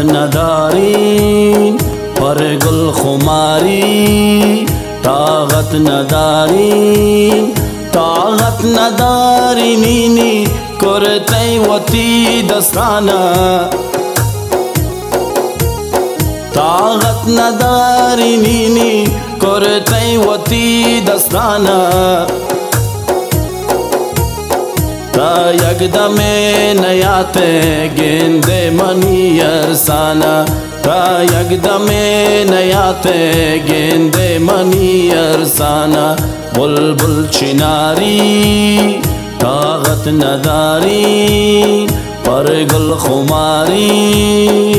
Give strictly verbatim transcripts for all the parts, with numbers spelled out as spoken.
ندارین پر گل خماری، طاقت ندارین طاقت ندارینی کرتی وتی دستانا، طاقت ندارینی کرتی وتی دستانا. تا یکدم نیات گند منی ارسانا، تا یکدم نیات گند منی ارسانا. بلبل چناری طاقت نداری پر گل خماری.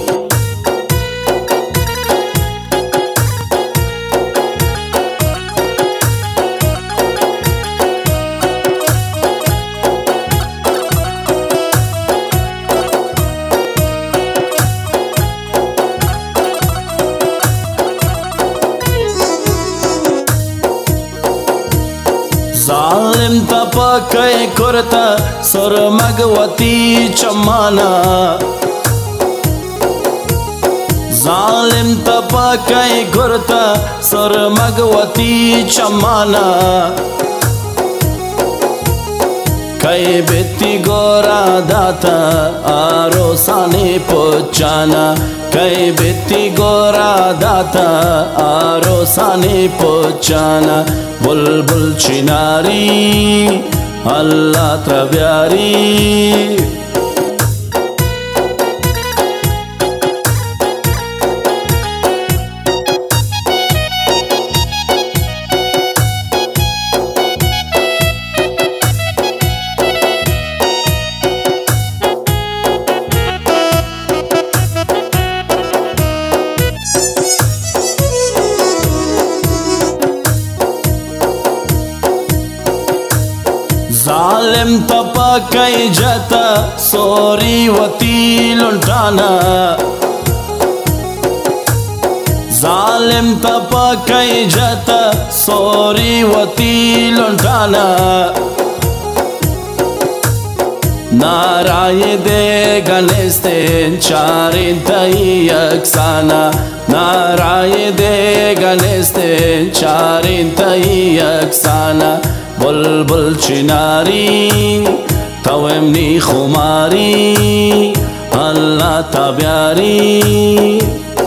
ظالم تپکے کرتا سرمگوتی چمانا، ظالم تپکے کرتا سرمگوتی چمانا. کئی بیتی گورا داتا آرو سانے پوچانا، کئی بیتی گورا داتا آرو سانے پوچانا. بلبل چناری اللہ تبیاری، ظالم تپکے جتا سوری وتی لنٹانا، ظالم تپکے جتا سوری وتی لنٹانا. نارائے دے گنستین چارین تئی اکسانا، نارائے دے گنستین چارین تئی اکسانا. بلبل چناری تومنی خماری اللہ تبیاری.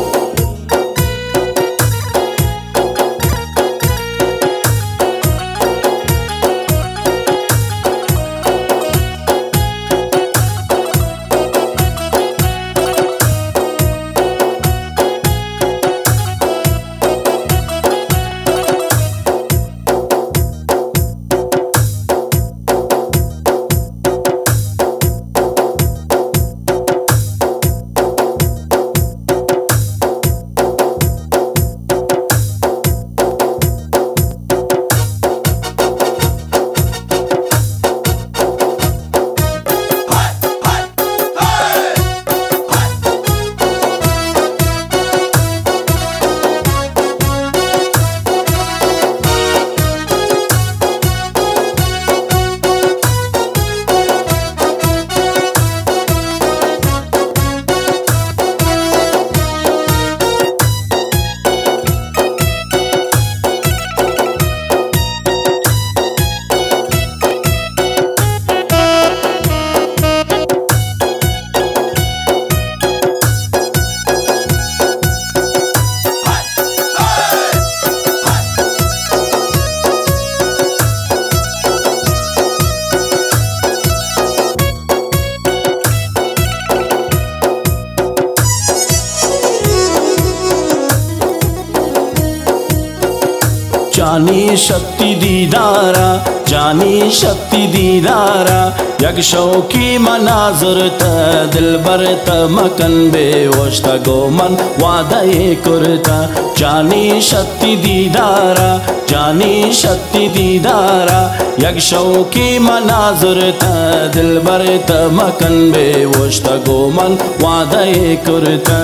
जानी शक्ति दीदारा जानी शक्ति दीदारा यक शौकी मनाजर त दिलबर त मकन बेवश त गोमन वादे कुरता जानी शक्ति दीदारा जानी शक्ति दीदारा यक शौकी मनाजर त दिलबर त मकन बेवश त गोमन वादे कुरता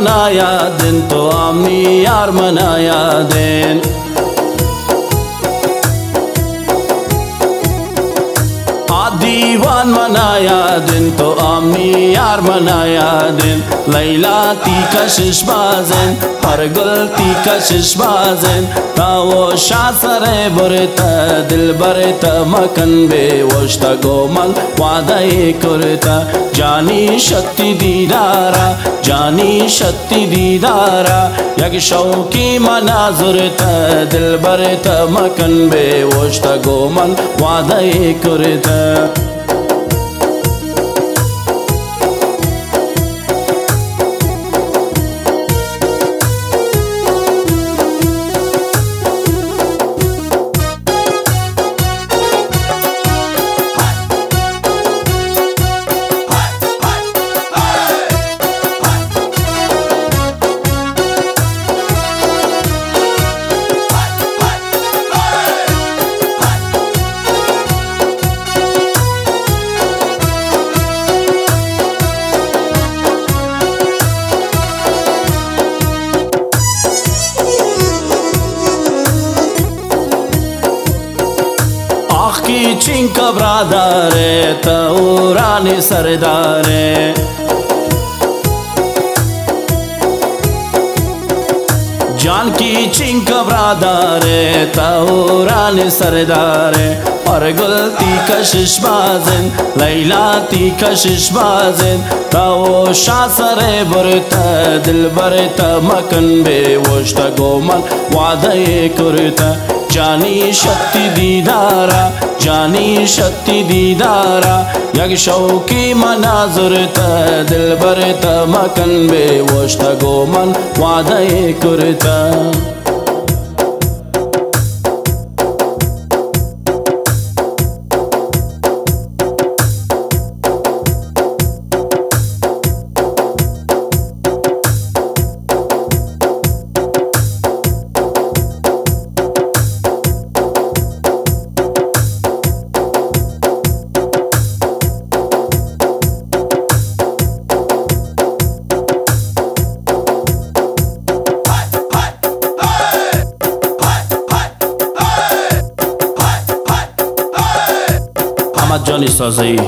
मनाया दिन तो आमनी यार मनाया दिन दीवान मनाया दिन तो आमनी यार मनाया दिन लैला ती कशिश बाजन हर गुल ती कशिश बाजन तावो शासरे बुरता दिल बरता मकन बे वोश्ता गोमल वादाए कुरता जानी शक्ति दीदारा जानी शक्ति दीदारा यक शौकी मनाजुरता दिल बरता मकन बे वोश्ता गोमल वादाए कुरता की चिंक ब्रादारे तौरानी सरदारे जान की चिंक ब्रादारे तौरानी सरदारे और गुलती कशिश बाजन लैला ती कशिश बाजन ताओ शासरे बुरता दिल बरता मकन बे वोश्ता गोमल वादाए कुरता जानी शक्ति दीदारा जानी शक्ति दीदारा यक शौकी मनाजुरता दिल बरता मकन बे वोश्ता गोमन वादाए कुरता Johnny Sazay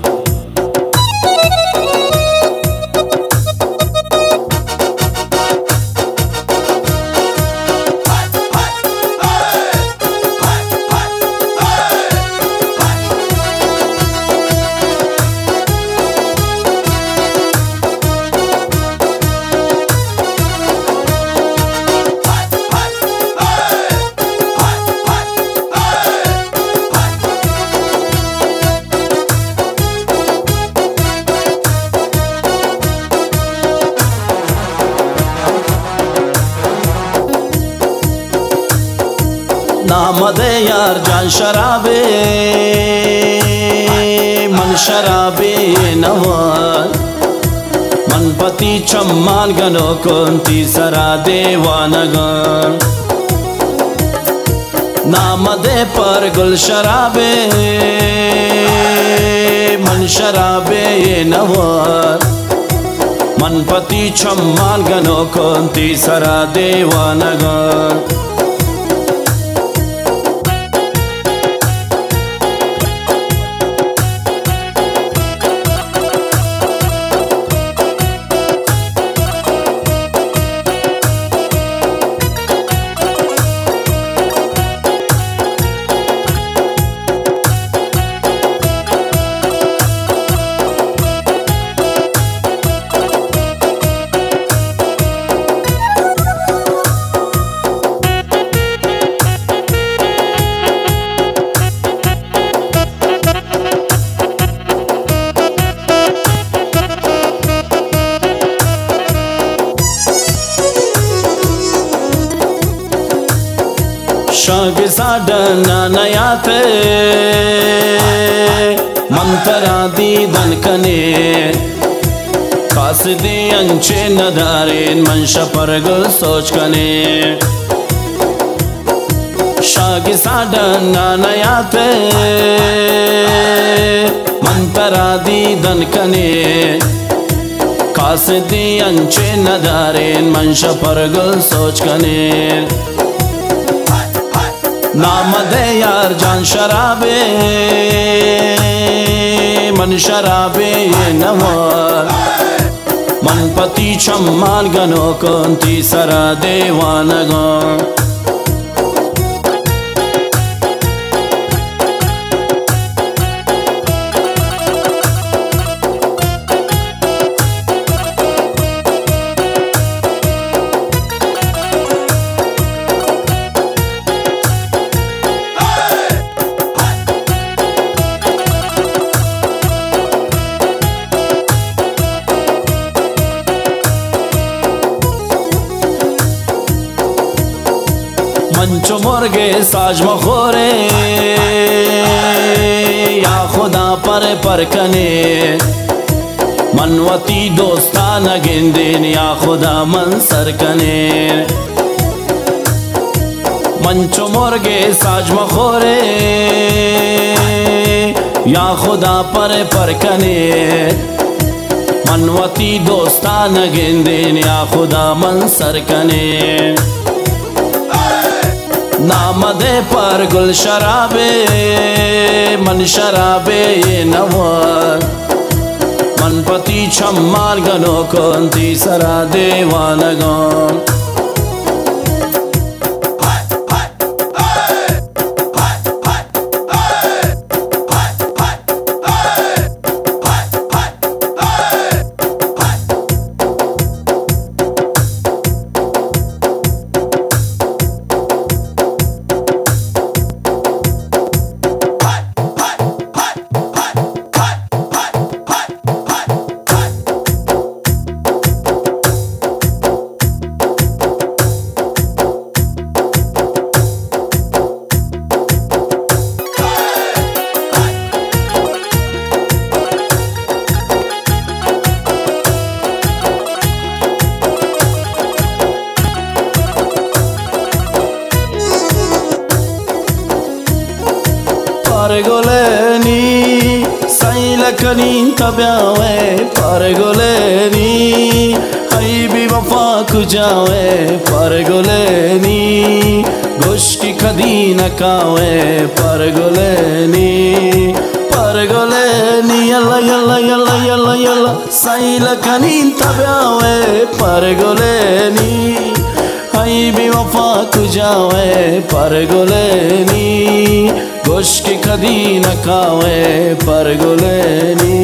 नामदे यार जान शराबे मन शराबे नवान मन पति चम्मान गनो कुंती सरा देवानगन नामदे पर गुल शराबे मन शराबे नवान मन पति चम्मान गनो कुंती सरा देवानगन शाग साडना नयाते मंतरा दी दनकने खास दी अंचे नदारेन मंशा परगल सोच कने शाग साडना नयाते मंतरा दी दनकने कासिदी अंचे नदारेन मंशा परगुल सोच कनेर नाम दे यार जान शराबे मन शराबे नवार मन पति चम्मान गनो कंती सरा देवानगो मंचो मुर्गे साज मखोरे या खुदा पर परकने मनवती दोस्तान गेंदेन या खुदा मन सरकने मंचो मुर्गे साज मखोरे या खुदा पर परकने मनवती दोस्तान गेंदेन या खुदा मन सरकने नाम दे पर गुल शराबे मन शराबे ये नवार मन पति चम्मार गनो कंती सरा देवानगन Pargoleni saylakanin tabiawe Pargoleni haybi wafa kujawe Pargoleni goshki khadina kawe Pargoleni Pargoleni yalla yalla yalla yalla yalla saylakanin tabiawe Pargoleni haybi wafa kujawe Pargoleni goshki khadina kawe Pargoleni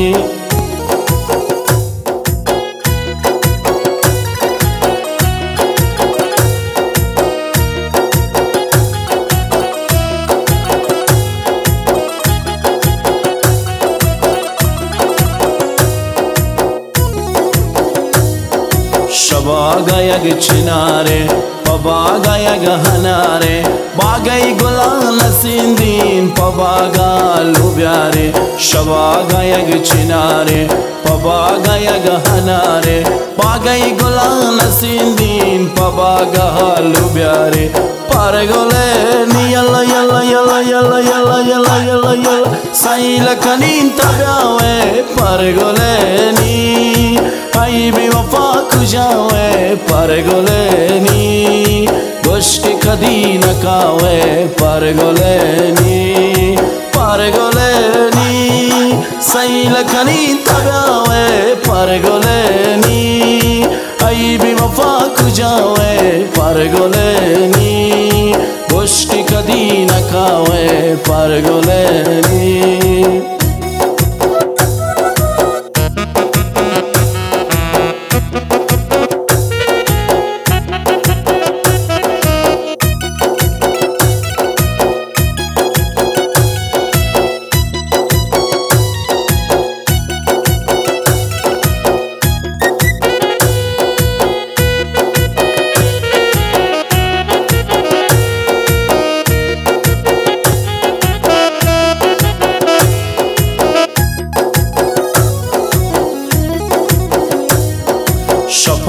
Shabaga yag chinare Pabaga yag hanare Bagai gulan sindin Pabaga lubyare Shabaga yag chinare Pabaga yag hanare Bagai gulan sindin Pabaga lubyare Pargoleni yalla yalla yalla yalla yalla yalla yalla yalla saylakanin tabiawe Pargoleni haybi wafa kujawe Pargoleni goshki khadina kawe Pargoleni Pargoleni saylakanin tabiawe Pargoleni haybi wafa kujawe Pargoleni goshki khadina kawe Pargoleni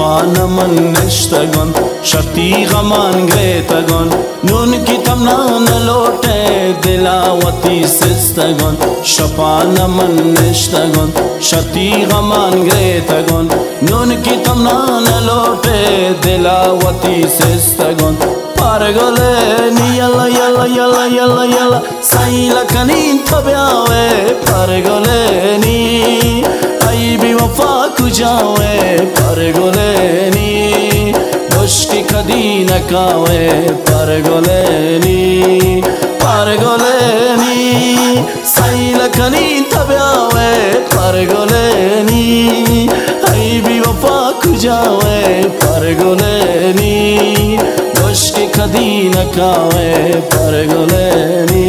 شپانمن نشتگن شتی غمان گریتگن نون کی تمنا نلوٹے دلاوتی سستگن شپانمن نشتگن شتی غمان گریتگن نون کی تمنا نلوٹے دلاوتی سستگن Pargoleni yalla yalla yalla yalla yalla Sayla kanin tabiawe Pargoleni Aybi wafa kujawe Pargoleni Doshki kadi nakawe Pargoleni Pargoleni Sayla kanin tabiawe Pargoleni Aybi wafa kujawe Pargoleni Doshki kadi nakawe Pargoleni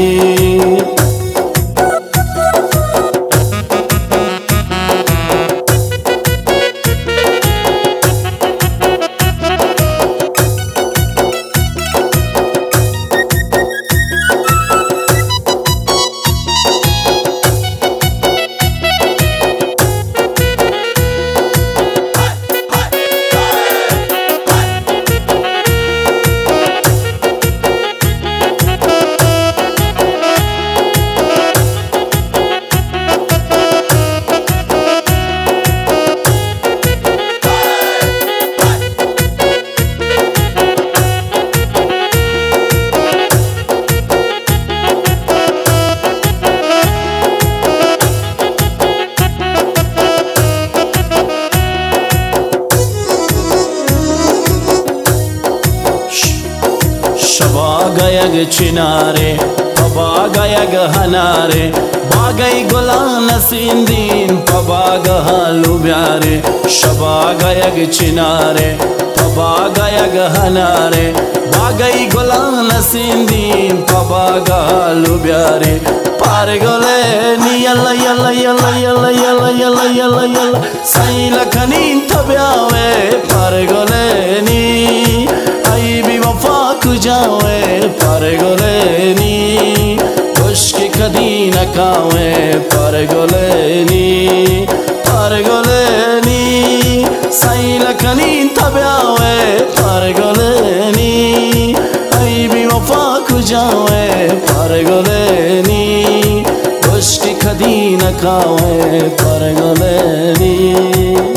Shabagayag chinare, pabagayag hanare, bagay golan sindin, pabagah lubyare. Shabagayag chinare, pabagayag hanare, bagay golan sindin, pabagah lubyare. Pargoleni yalla yalla yalla yalla yalla yalla yalla yalla, sayla kanin tabiawe. Pargoleni aybi wafa kujawe Pargoleni Doshki kadi nakawe Pargoleni Pargoleni Sayla kanin tabiawe Pargoleni Aybi wafa kujawe Pargoleni Doshki kadi nakawe Pargoleni